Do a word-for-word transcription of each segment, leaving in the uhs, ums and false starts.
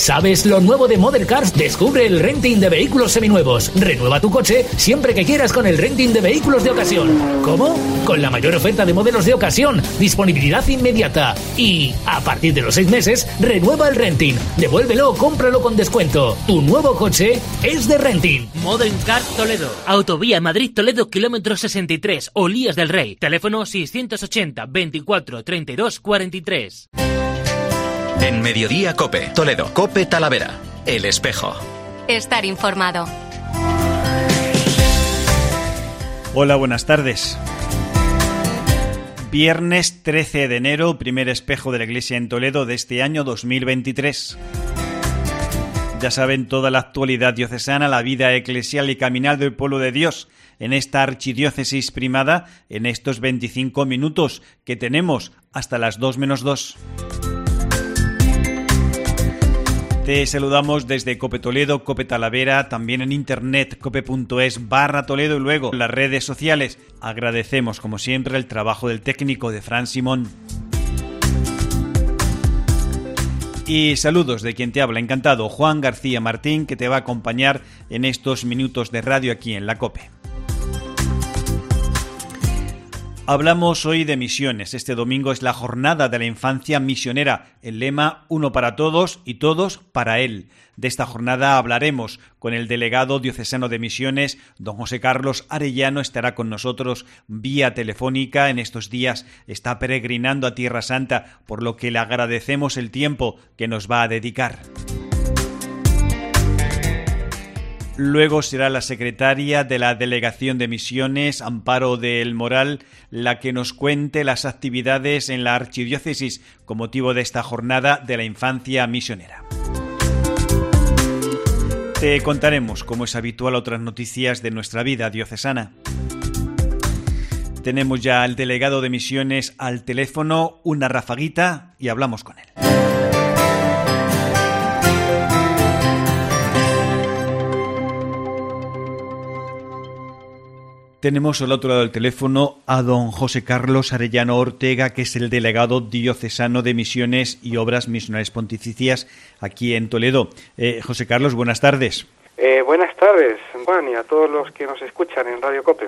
¿Sabes lo nuevo de Model Cars? Descubre el renting de vehículos seminuevos. Renueva tu coche siempre que quieras con el renting de vehículos de ocasión. ¿Cómo? Con la mayor oferta de modelos de ocasión, disponibilidad inmediata. Y, a partir de los seis meses, renueva el renting. Devuélvelo o cómpralo con descuento. Tu nuevo coche es de renting. Model Cars Toledo. Autovía Madrid-Toledo, kilómetro sesenta y tres, Olías del Rey. Teléfono seiscientos ochenta, veinticuatro, treinta y dos, cuarenta y tres. En Mediodía Cope, Toledo, Cope Talavera, El Espejo. Estar informado. Hola, buenas tardes. Viernes trece de enero, primer espejo de la Iglesia en Toledo de este año dos mil veintitrés. Ya saben, toda la actualidad diocesana, la vida eclesial y caminal del pueblo de Dios en esta archidiócesis primada en estos veinticinco minutos que tenemos hasta las dos menos dos. Te saludamos desde Cope Toledo, Cope Talavera, también en internet, cope.es barra Toledo y luego en las redes sociales. Agradecemos, como siempre, el trabajo del técnico de Fran Simón. Y saludos de quien te habla, encantado, Juan García Martín, que te va a acompañar en estos minutos de radio aquí en la Cope. Hablamos hoy de misiones. Este domingo es la jornada de la infancia misionera. El lema, uno para todos y todos para él. De esta jornada hablaremos con el delegado diocesano de misiones, don José Carlos Arellano. Estará con nosotros vía telefónica. En estos días está peregrinando a Tierra Santa, por lo que le agradecemos el tiempo que nos va a dedicar. Luego será la secretaria de la Delegación de Misiones, Amparo del Moral, la que nos cuente las actividades en la archidiócesis con motivo de esta jornada de la infancia misionera. Te contaremos, como es habitual, otras noticias de nuestra vida diocesana. Tenemos ya al delegado de misiones al teléfono, una rafaguita, y hablamos con él. Tenemos al otro lado del teléfono a don José Carlos Arellano Ortega, que es el delegado diocesano de Misiones y Obras Misionales Pontificias aquí en Toledo. Eh, José Carlos, buenas tardes. Eh, buenas tardes, Juan, y a todos los que nos escuchan en Radio Cope.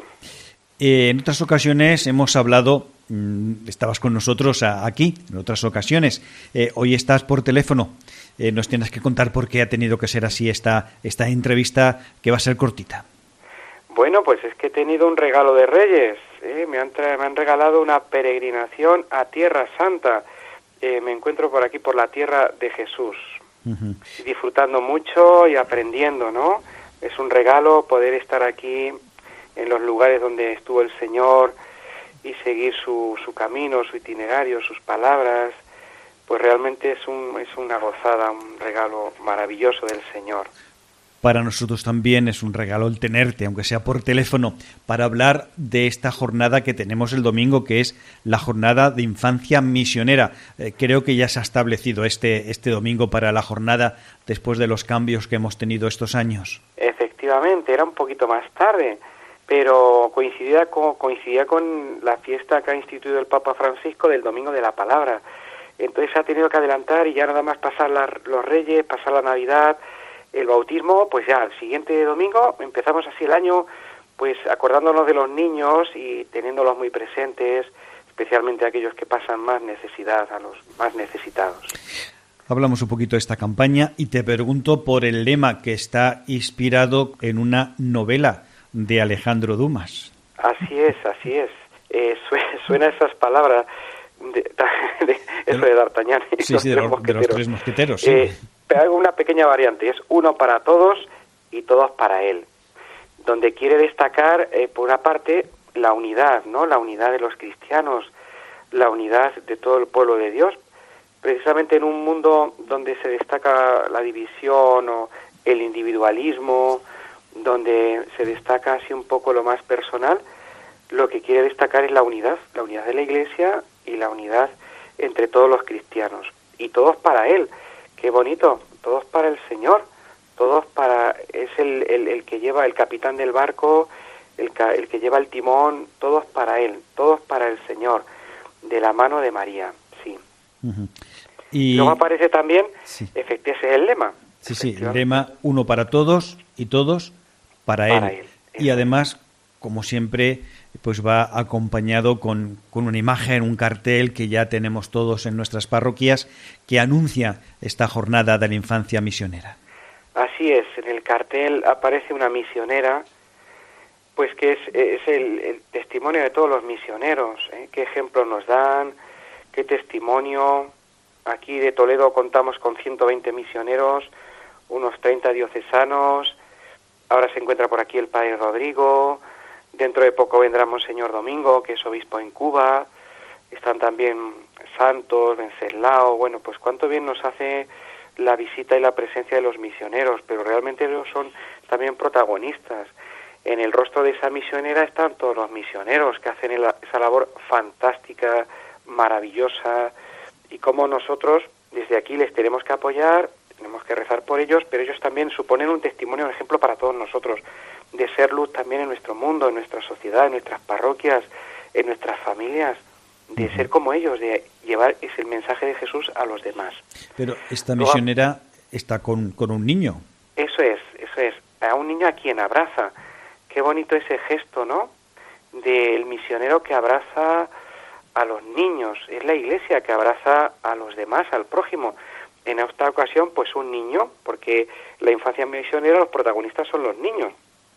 Eh, en otras ocasiones hemos hablado, mmm, estabas con nosotros a, aquí, en otras ocasiones. Eh, hoy estás por teléfono. Eh, nos tienes que contar por qué ha tenido que ser así esta, esta entrevista, que va a ser cortita. Bueno, pues es que he tenido un regalo de Reyes, ¿eh? me, han tra- me han regalado una peregrinación a Tierra Santa. Eh, me encuentro por aquí, por la tierra de Jesús, uh-huh. disfrutando mucho y aprendiendo, ¿no? Es un regalo poder estar aquí en los lugares donde estuvo el Señor y seguir su, su camino, su itinerario, sus palabras. Pues realmente es, un, es una gozada, un regalo maravilloso del Señor. Para nosotros también es un regalo el tenerte, aunque sea por teléfono, para hablar de esta jornada que tenemos el domingo, que es la jornada de infancia misionera. Eh, creo que ya se ha establecido este, este domingo para la jornada después de los cambios que hemos tenido estos años. Efectivamente, era un poquito más tarde, pero coincidía con, coincidía con la fiesta que ha instituido el Papa Francisco del Domingo de la Palabra. Entonces se ha tenido que adelantar y ya nada más pasar la, los Reyes, pasar la Navidad, el bautismo, pues ya el siguiente domingo empezamos así el año, pues acordándonos de los niños y teniéndolos muy presentes, especialmente aquellos que pasan más necesidad, a los más necesitados. Hablamos un poquito de esta campaña y te pregunto por el lema que está inspirado en una novela de Alejandro Dumas. Así es, así es. Eh, suena, suena esas palabras de, de eso de D'Artagnan y sí, los, sí, de, tres los, de los tres mosqueteros. Sí. Eh, hago una pequeña variante, es uno para todos y todos para él, donde quiere destacar, eh, por una parte, la unidad, ¿no? La unidad de los cristianos, la unidad de todo el pueblo de Dios, precisamente en un mundo donde se destaca la división o el individualismo, donde se destaca así un poco lo más personal, lo que quiere destacar es la unidad, la unidad de la Iglesia y la unidad entre todos los cristianos, y todos para él. Qué bonito, todos para el Señor, todos para, es el, el, el que lleva, el capitán del barco, el, el que lleva el timón, todos para él, todos para el Señor, de la mano de María, sí. Uh-huh. Y luego aparece también, sí. efectivamente, ese es el lema. Sí, sí, el lema uno para todos y todos para, para él. él. Y además, como siempre, pues va acompañado con, con una imagen, un cartel que ya tenemos todos en nuestras parroquias que anuncia esta jornada de la infancia misionera. Así es, en el cartel aparece una misionera, pues que es, es el, el testimonio de todos los misioneros, ¿eh? Qué ejemplo nos dan, qué testimonio. Aquí de Toledo contamos con ciento veinte misioneros, unos treinta diocesanos, ahora se encuentra por aquí el padre Rodrigo, dentro de poco vendrá Monseñor Domingo, que es obispo en Cuba, están también Santos, Venceslao, bueno, pues cuánto bien nos hace la visita y la presencia de los misioneros, pero realmente ellos son también protagonistas. En el rostro de esa misionera están todos los misioneros que hacen esa labor fantástica, maravillosa, y cómo nosotros desde aquí les tenemos que apoyar, tenemos que rezar por ellos, pero ellos también suponen un testimonio, un ejemplo para todos nosotros, de ser luz también en nuestro mundo, en nuestra sociedad, en nuestras parroquias, en nuestras familias, de ser como ellos, de llevar ese el mensaje de Jesús a los demás. Pero esta misionera Luego, está con, con un niño. Eso es, eso es, a un niño a quien abraza. Qué bonito ese gesto, ¿no?, del misionero que abraza a los niños. Es la Iglesia que abraza a los demás, al prójimo. En esta ocasión, pues un niño, porque la infancia misionera, los protagonistas son los niños,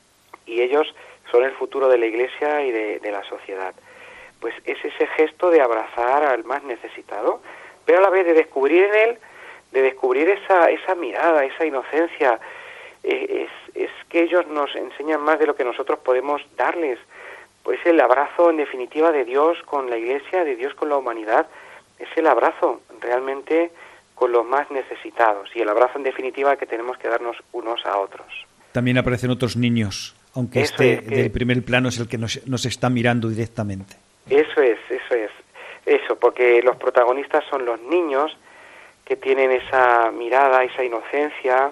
y ellos son el futuro de la Iglesia y de, de la sociedad. Pues es ese gesto de abrazar al más necesitado, pero a la vez de descubrir en él, de descubrir esa, esa mirada, esa inocencia. Eh, es, es que ellos nos enseñan más de lo que nosotros podemos darles. Pues el abrazo, en definitiva, de Dios con la Iglesia, de Dios con la humanidad, es el abrazo realmente con los más necesitados, y el abrazo, en definitiva, que tenemos que darnos unos a otros. También aparecen otros niños, aunque Eso este es, que... del primer plano es el que nos, nos está mirando directamente. Eso es, eso es, eso, porque los protagonistas son los niños que tienen esa mirada, esa inocencia,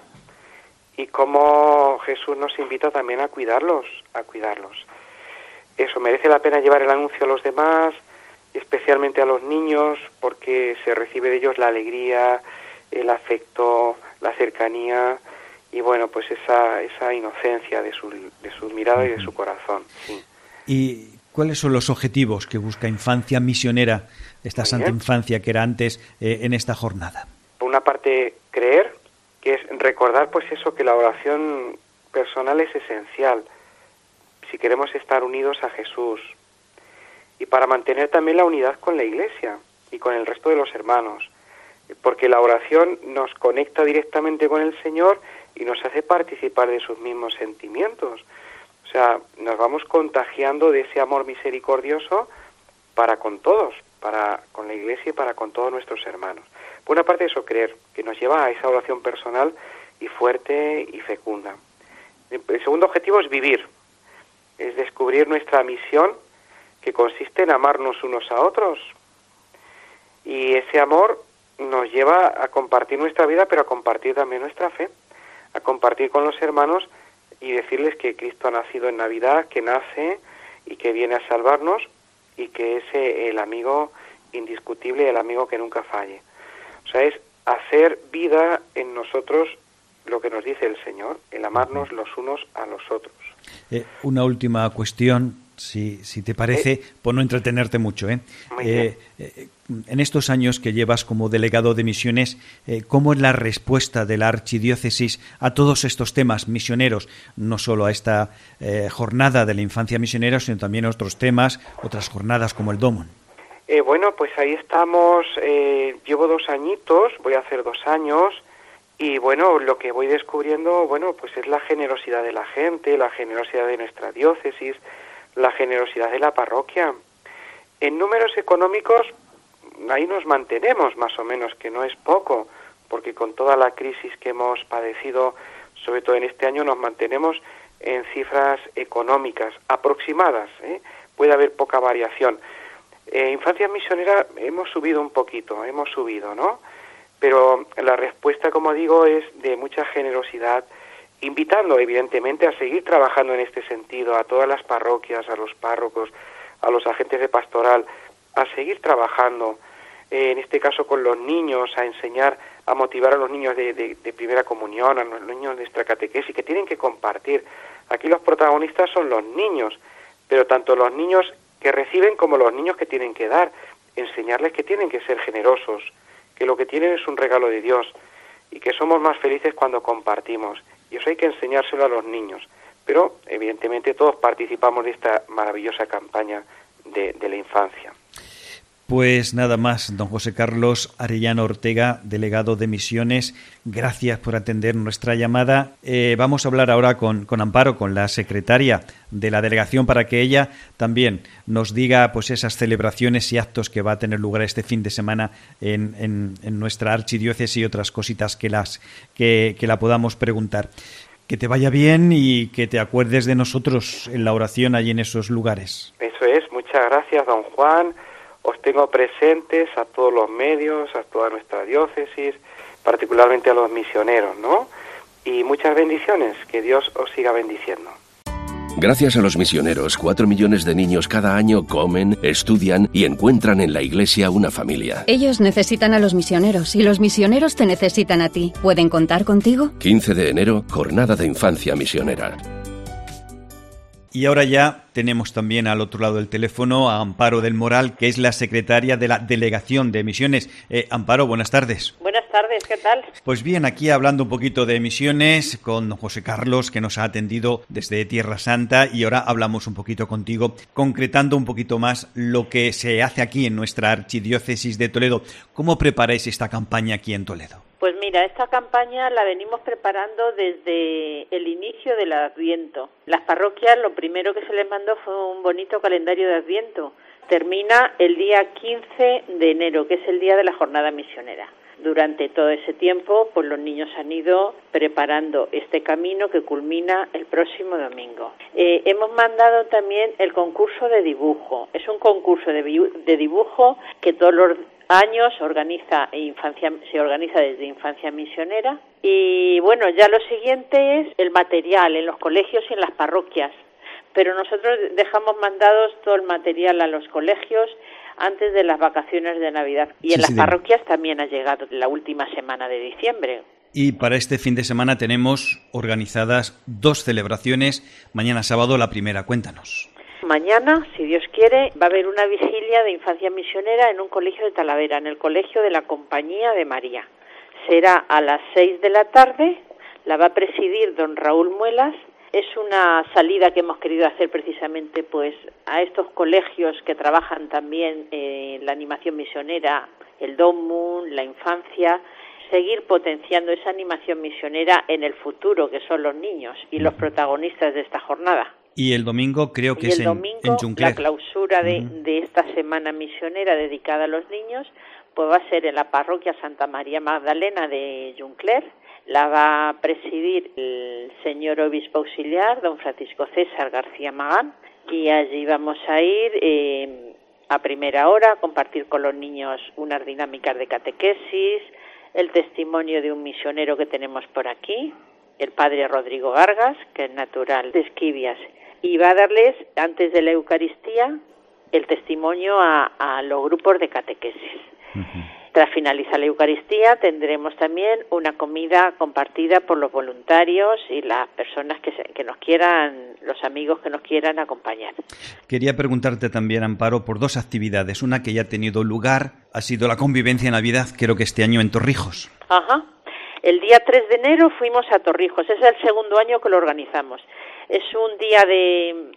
y cómo Jesús nos invita también a cuidarlos, a cuidarlos. Eso, merece la pena llevar el anuncio a los demás, especialmente a los niños, porque se recibe de ellos la alegría, el afecto, la cercanía, y bueno, pues esa esa inocencia de su, de su mirada y de su corazón. Sí. ¿Y cuáles son los objetivos que busca Infancia Misionera, esta Muy Santa bien. Infancia que era antes, eh, en esta jornada? Por una parte, creer, que es recordar pues eso, que la oración personal es esencial si queremos estar unidos a Jesús, y para mantener también la unidad con la Iglesia y con el resto de los hermanos, porque la oración nos conecta directamente con el Señor y nos hace participar de sus mismos sentimientos. O sea, nos vamos contagiando de ese amor misericordioso para con todos, para con la Iglesia y para con todos nuestros hermanos. Por una parte, eso, creer, que nos lleva a esa oración personal y fuerte y fecunda. El segundo objetivo es vivir, es descubrir nuestra misión, que consiste en amarnos unos a otros. Y ese amor nos lleva a compartir nuestra vida, pero a compartir también nuestra fe, a compartir con los hermanos y decirles que Cristo ha nacido en Navidad, que nace y que viene a salvarnos, y que es el amigo indiscutible, el amigo que nunca falle. O sea, es hacer vida en nosotros lo que nos dice el Señor, el amarnos los unos a los otros. Eh, una última cuestión, si, si te parece, ¿Eh? por no entretenerte mucho. ¿eh? Eh, eh, en estos años que llevas como delegado de misiones, eh, ¿cómo es la respuesta de la archidiócesis a todos estos temas misioneros? No solo a esta eh, jornada de la infancia misionera, sino también a otros temas, otras jornadas como el Domum. Eh, bueno, pues ahí estamos, eh, llevo dos añitos, voy a hacer dos años, y bueno, lo que voy descubriendo, bueno, pues es la generosidad de la gente, la generosidad de nuestra diócesis, la generosidad de la parroquia. En números económicos, ahí nos mantenemos más o menos, que no es poco, porque con toda la crisis que hemos padecido, sobre todo en este año, nos mantenemos en cifras económicas aproximadas, ¿eh? Puede haber poca variación. Eh, Infancia Misionera hemos subido un poquito, hemos subido, ¿no? Pero la respuesta, como digo, es de mucha generosidad, invitando evidentemente a seguir trabajando en este sentido a todas las parroquias, a los párrocos, a los agentes de pastoral, a seguir trabajando eh, en este caso con los niños, a enseñar, a motivar a los niños de, de, de primera comunión, a los niños de nuestra catequesis, que tienen que compartir. Aquí los protagonistas son los niños, pero tanto los niños que reciben como los niños que tienen que dar, enseñarles que tienen que ser generosos, que lo que tienen es un regalo de Dios y que somos más felices cuando compartimos. Y eso hay que enseñárselo a los niños. Pero, evidentemente, todos participamos de esta maravillosa campaña de, de la infancia. Pues nada más, don José Carlos Arellano Ortega, delegado de Misiones, gracias por atender nuestra llamada. Eh, vamos a hablar ahora con, con Amparo, con la secretaria de la delegación, para que ella también nos diga pues esas celebraciones y actos que va a tener lugar este fin de semana en, en, en nuestra archidiócesis y otras cositas que, las, que, que la podamos preguntar. Que te vaya bien y que te acuerdes de nosotros en la oración allí en esos lugares. Eso es, muchas gracias, don Juan. Os tengo presentes a todos los medios, a toda nuestra diócesis, particularmente a los misioneros, ¿no? Y muchas bendiciones, que Dios os siga bendiciendo. Gracias a los misioneros, cuatro millones de niños cada año comen, estudian y encuentran en la iglesia una familia. Ellos necesitan a los misioneros y los misioneros te necesitan a ti. ¿Pueden contar contigo? quince de enero, Jornada de Infancia Misionera. Y ahora ya tenemos también al otro lado del teléfono a Amparo del Moral, que es la secretaria de la Delegación de Misiones. Eh, Amparo, buenas tardes. Buenas tardes, ¿qué tal? Pues bien, aquí hablando un poquito de misiones con don José Carlos, que nos ha atendido desde Tierra Santa, y ahora hablamos un poquito contigo, concretando un poquito más lo que se hace aquí en nuestra archidiócesis de Toledo. ¿Cómo preparáis esta campaña aquí en Toledo? Pues mira, esta campaña la venimos preparando desde el inicio del Adviento. Las parroquias, lo primero que se les mandó fue un bonito calendario de Adviento. Termina el día quince de enero, que es el día de la jornada misionera. Durante todo ese tiempo, pues los niños han ido preparando este camino que culmina el próximo domingo. Eh, hemos mandado también el concurso de dibujo. Es un concurso de, de dibujo que todos los años organiza infancia, se organiza desde Infancia Misionera. Y bueno, ya lo siguiente es el material en los colegios y en las parroquias. Pero nosotros dejamos mandados todo el material a los colegios antes de las vacaciones de Navidad. Y sí, en las sí, parroquias de... también ha llegado la última semana de diciembre. Y para este fin de semana tenemos organizadas dos celebraciones. Mañana sábado la primera, cuéntanos. Mañana, si Dios quiere, va a haber una vigilia de Infancia Misionera en un colegio de Talavera, en el Colegio de la Compañía de María. Será a las seis de la tarde, la va a presidir don Raúl Muelas. Es una salida que hemos querido hacer precisamente pues a estos colegios que trabajan también en la animación misionera, el Domun, la infancia, seguir potenciando esa animación misionera en el futuro, que son los niños y los protagonistas de esta jornada. Y el domingo creo que y es el domingo, en, en Juncler. La clausura de, uh-huh. de esta semana misionera dedicada a los niños, pues va a ser en la parroquia Santa María Magdalena de Juncler. La va a presidir el señor obispo auxiliar, don Francisco César García Magán, y allí vamos a ir eh, a primera hora a compartir con los niños unas dinámicas de catequesis, el testimonio de un misionero que tenemos por aquí, el padre Rodrigo Vargas, que es natural de Esquivias, y va a darles, antes de la Eucaristía, el testimonio a, a los grupos de catequesis. Uh-huh. Tras finalizar la Eucaristía tendremos también una comida compartida por los voluntarios y las personas que, se, que nos quieran, los amigos que nos quieran acompañar. Quería preguntarte también, Amparo, por dos actividades. Una que ya ha tenido lugar ha sido la convivencia en Navidad, creo que este año en Torrijos. Ajá. El día tres de enero fuimos a Torrijos, es el segundo año que lo organizamos. Es un día de...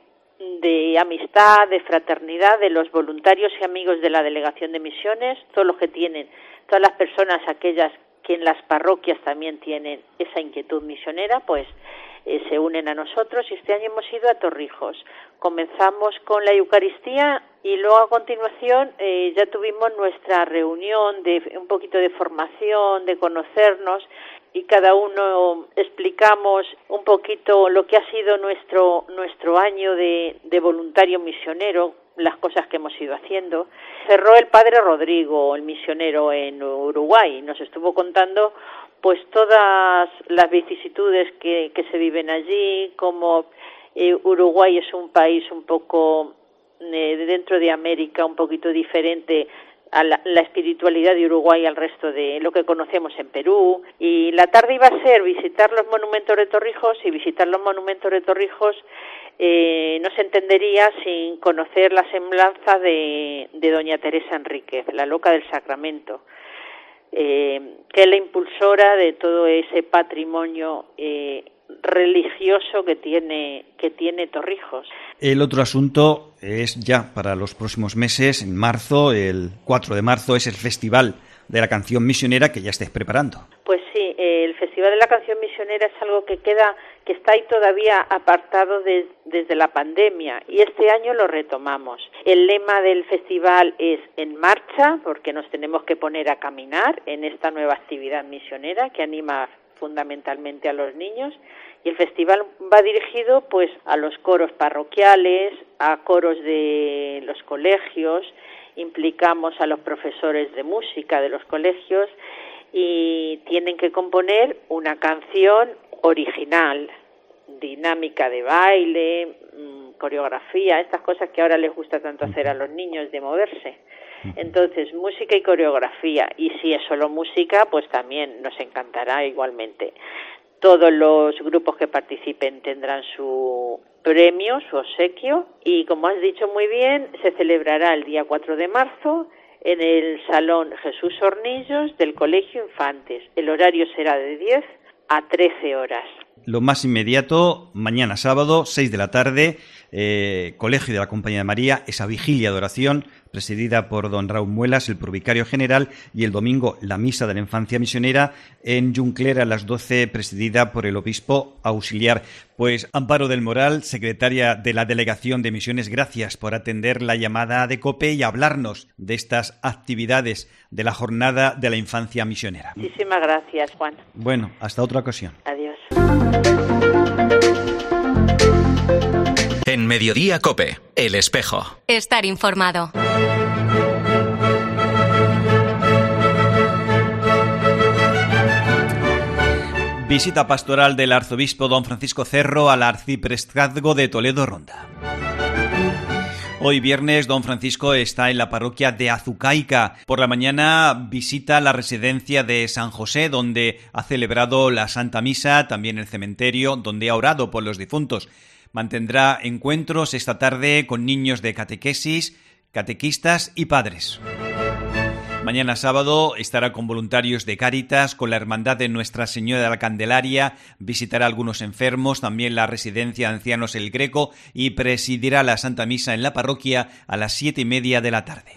de amistad, de fraternidad de los voluntarios y amigos de la Delegación de Misiones, todos los que tienen, todas las personas, aquellas que en las parroquias también tienen esa inquietud misionera, pues eh, se unen a nosotros, y este año hemos ido a Torrijos. Comenzamos con la Eucaristía y luego a continuación eh, ya tuvimos nuestra reunión de un poquito de formación, de conocernos, y cada uno explicamos un poquito lo que ha sido nuestro nuestro año de, de voluntario misionero, las cosas que hemos ido haciendo. Cerró el padre Rodrigo, el misionero en Uruguay, nos estuvo contando pues todas las vicisitudes que, que se viven allí, como eh, Uruguay es un país un poco eh, dentro de América, un poquito diferente a la, la espiritualidad de Uruguay al resto de lo que conocemos en Perú. Y la tarde iba a ser visitar los monumentos de Torrijos, y visitar los monumentos de Torrijos eh, no se entendería sin conocer la semblanza de, de doña Teresa Enríquez, la loca del Sacramento, eh, que es la impulsora de todo ese patrimonio eh, religioso que tiene que tiene Torrijos. El otro asunto es ya para los próximos meses, en marzo, el cuatro de marzo, es el Festival de la Canción Misionera, que ya estáis preparando. Pues sí, el Festival de la Canción Misionera es algo que queda, que está ahí todavía apartado de, desde la pandemia, y este año lo retomamos. El lema del festival es En Marcha, porque nos tenemos que poner a caminar en esta nueva actividad misionera que anima fundamentalmente a los niños, y el festival va dirigido pues a los coros parroquiales, a coros de los colegios, implicamos a los profesores de música de los colegios, y tienen que componer una canción original, dinámica de baile, coreografía, estas cosas que ahora les gusta tanto hacer a los niños, de moverse. Entonces, música y coreografía, y si es solo música, pues también nos encantará igualmente. Todos los grupos que participen tendrán su premio, su obsequio, y como has dicho muy bien, se celebrará el día cuatro de marzo en el Salón Jesús Hornillos del Colegio Infantes. El horario será de diez a trece horas. Lo más inmediato, mañana sábado, seis de la tarde, eh, Colegio de la Compañía de María, esa vigilia de oración presidida por don Raúl Muelas, el provicario general, y el domingo la misa de la infancia misionera en Juncler a las doce, presidida por el obispo auxiliar. Pues Amparo del Moral, secretaria de la Delegación de Misiones, gracias por atender la llamada de COPE y hablarnos de estas actividades de la Jornada de la Infancia Misionera. Muchísimas gracias, Juan. Bueno, hasta otra ocasión. Adiós. En Mediodía COPE, El Espejo. Estar informado. Visita pastoral del arzobispo don Francisco Cerro al arciprestazgo de Toledo Ronda. Hoy viernes don Francisco está en la parroquia de Azucaica. Por la mañana visita la residencia de San José, donde ha celebrado la Santa Misa, también el cementerio, donde ha orado por los difuntos. Mantendrá encuentros esta tarde con niños de catequesis, catequistas y padres. Mañana sábado estará con voluntarios de Cáritas, con la Hermandad de Nuestra Señora de la Candelaria, visitará a algunos enfermos, también la residencia de ancianos El Greco, y presidirá la Santa Misa en la parroquia a las siete y media de la tarde.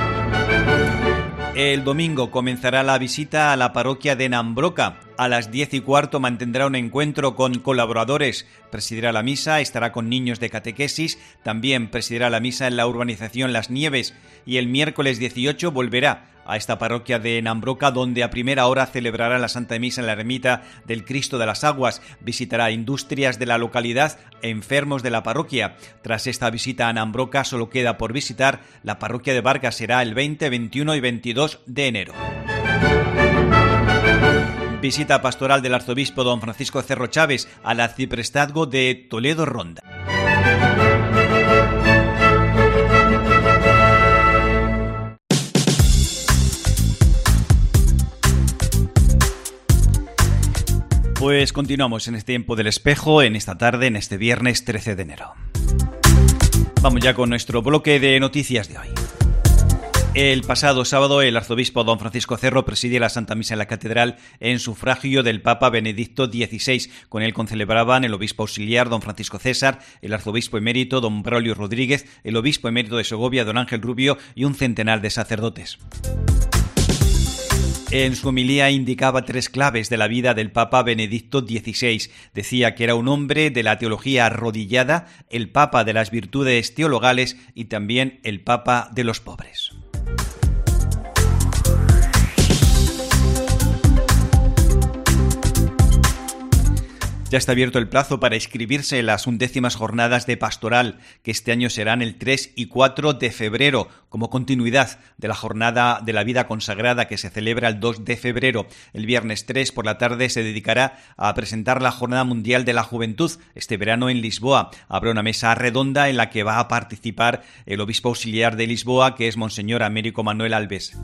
El domingo comenzará la visita a la parroquia de Nambroca. A las diez y cuarto mantendrá un encuentro con colaboradores, presidirá la misa, estará con niños de catequesis, también presidirá la misa en la urbanización Las Nieves, y el miércoles dieciocho volverá a esta parroquia de Nambroca, donde a primera hora celebrará la Santa Misa en la ermita del Cristo de las Aguas, visitará industrias de la localidad e enfermos de la parroquia. Tras esta visita a Nambroca solo queda por visitar la parroquia de Vargas, será el veinte, veintiuno y veintidós de enero. Visita pastoral del arzobispo don Francisco Cerro Chávez al arciprestazgo de Toledo Ronda. Pues continuamos en este tiempo del espejo, en esta tarde, en este viernes trece de enero. Vamos ya con nuestro bloque de noticias de hoy. El pasado sábado el arzobispo don Francisco Cerro presidía la Santa Misa en la Catedral en sufragio del Papa Benedicto dieciséis. Con él concelebraban el obispo auxiliar don Francisco César, el arzobispo emérito don Braulio Rodríguez, el obispo emérito de Segovia don Ángel Rubio y un centenar de sacerdotes. En su homilía indicaba tres claves de la vida del Papa Benedicto dieciséis. Decía que era un hombre de la teología arrodillada, el Papa de las virtudes teologales y también el Papa de los pobres. Ya está abierto el plazo para inscribirse en las undécimas jornadas de pastoral, que este año serán el tres y cuatro de febrero, como continuidad de la jornada de la vida consagrada que se celebra el dos de febrero. El viernes tres por la tarde se dedicará a presentar la Jornada Mundial de la Juventud. Este verano en Lisboa habrá una mesa redonda en la que va a participar el obispo auxiliar de Lisboa, que es Monseñor Américo Manuel Alves.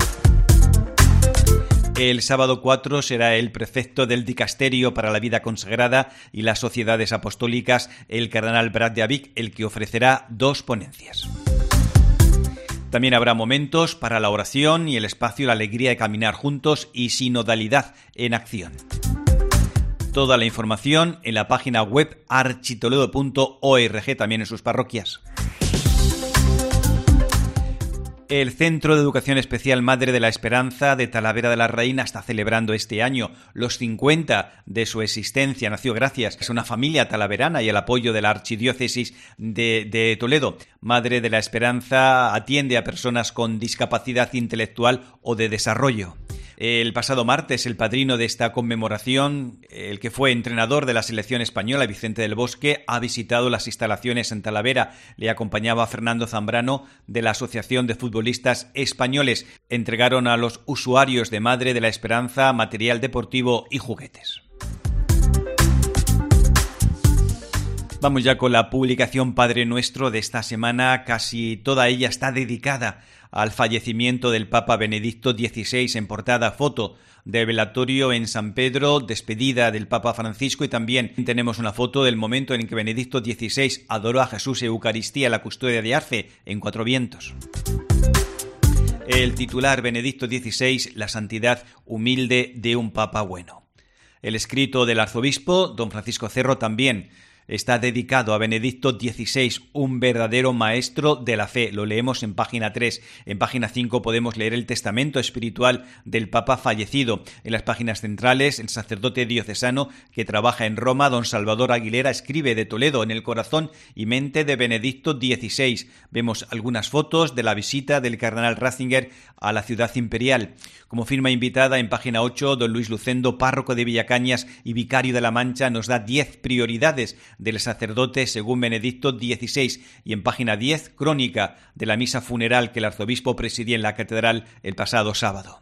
El sábado cuatro será el prefecto del Dicasterio para la Vida Consagrada y las Sociedades Apostólicas, el cardenal Brad de Avic, el que ofrecerá dos ponencias. También habrá momentos para la oración y el espacio La Alegría de Caminar Juntos y Sinodalidad en Acción. Toda la información en la página web architoledo punto org, también en sus parroquias. El Centro de Educación Especial Madre de la Esperanza de Talavera de la Reina está celebrando este año los cincuenta de su existencia. Nació gracias a una familia talaverana y el apoyo de la Archidiócesis de, de Toledo. Madre de la Esperanza atiende a personas con discapacidad intelectual o de desarrollo. El pasado martes, el padrino de esta conmemoración, el que fue entrenador de la selección española, Vicente del Bosque, ha visitado las instalaciones en Talavera. Le acompañaba Fernando Zambrano, de la Asociación de Futbolistas Españoles. Entregaron a los usuarios de Madre de la Esperanza material deportivo y juguetes. Vamos ya con la publicación Padre Nuestro de esta semana. Casi toda ella está dedicada al fallecimiento del Papa Benedicto dieciséis, en portada foto de velatorio en San Pedro, despedida del Papa Francisco, y también tenemos una foto del momento en que Benedicto dieciséis adoró a Jesús en Eucaristía, la custodia de Arce, en Cuatro Vientos. El titular: Benedicto dieciséis, la santidad humilde de un Papa bueno. El escrito del arzobispo, don Francisco Cerro, también está dedicado a Benedicto dieciséis, un verdadero maestro de la fe. Lo leemos en página tres. En página cinco podemos leer el testamento espiritual del Papa fallecido. En las páginas centrales, el sacerdote diocesano que trabaja en Roma, don Salvador Aguilera, escribe de Toledo: en el corazón y mente de Benedicto dieciséis. Vemos algunas fotos de la visita del cardenal Ratzinger a la ciudad imperial. Como firma invitada, en página ocho, don Luis Lucendo, párroco de Villacañas y vicario de La Mancha, nos da diez prioridades del sacerdote según Benedicto dieciséis, y en página diez, crónica de la misa funeral que el arzobispo presidía en la catedral el pasado sábado.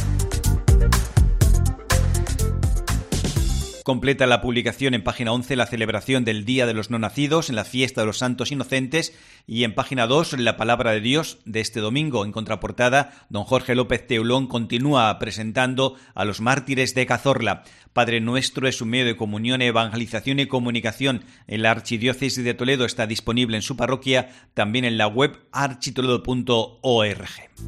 Completa la publicación en página once la celebración del Día de los No Nacidos en la fiesta de los Santos Inocentes, y en página dos la palabra de Dios de este domingo. En contraportada, don Jorge López Teulón continúa presentando a los mártires de Cazorla. Padre Nuestro es un medio de comunión, evangelización y comunicación en la Archidiócesis de Toledo. Está disponible en su parroquia, también en la web architoledo punto org.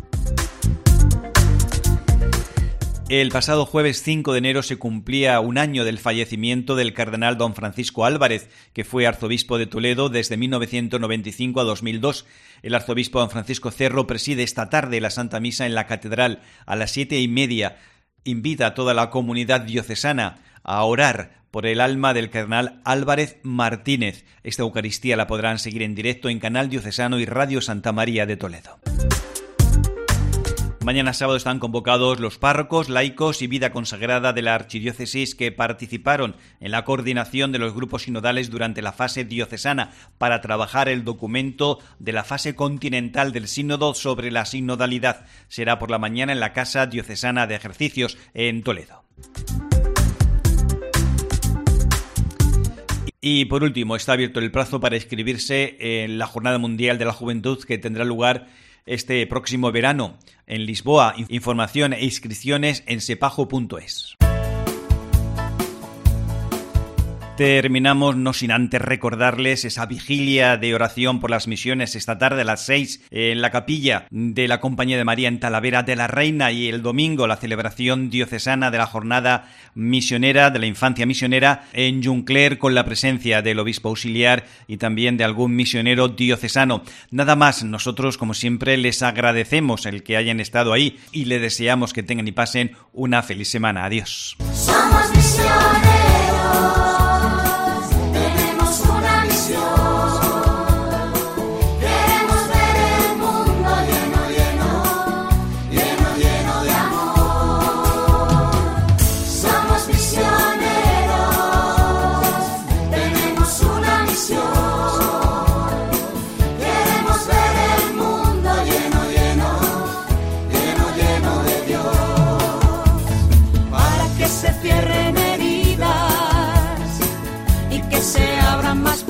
El pasado jueves cinco de enero se cumplía un año del fallecimiento del cardenal don Francisco Álvarez, que fue arzobispo de Toledo desde mil novecientos noventa y cinco a dos mil dos. El arzobispo don Francisco Cerro preside esta tarde la Santa Misa en la catedral a las siete y media. Invita a toda la comunidad diocesana a orar por el alma del cardenal Álvarez Martínez. Esta Eucaristía la podrán seguir en directo en Canal Diocesano y Radio Santa María de Toledo. Mañana sábado están convocados los párrocos, laicos y vida consagrada de la Archidiócesis que participaron en la coordinación de los grupos sinodales durante la fase diocesana para trabajar el documento de la fase continental del sínodo sobre la sinodalidad. Será por la mañana en la Casa Diocesana de Ejercicios en Toledo. Y por último, está abierto el plazo para inscribirse en la Jornada Mundial de la Juventud que tendrá lugar este próximo verano en Lisboa. Información e inscripciones en sepajo punto es. Terminamos no sin antes recordarles esa vigilia de oración por las misiones esta tarde a las seis en la capilla de la Compañía de María en Talavera de la Reina, y el domingo la celebración diocesana de la jornada misionera de la infancia misionera en Juncler con la presencia del obispo auxiliar y también de algún misionero diocesano. Nada más, nosotros como siempre les agradecemos el que hayan estado ahí y les deseamos que tengan y pasen una feliz semana. Adiós. Somos misioneros. Somos misioneros. se abran más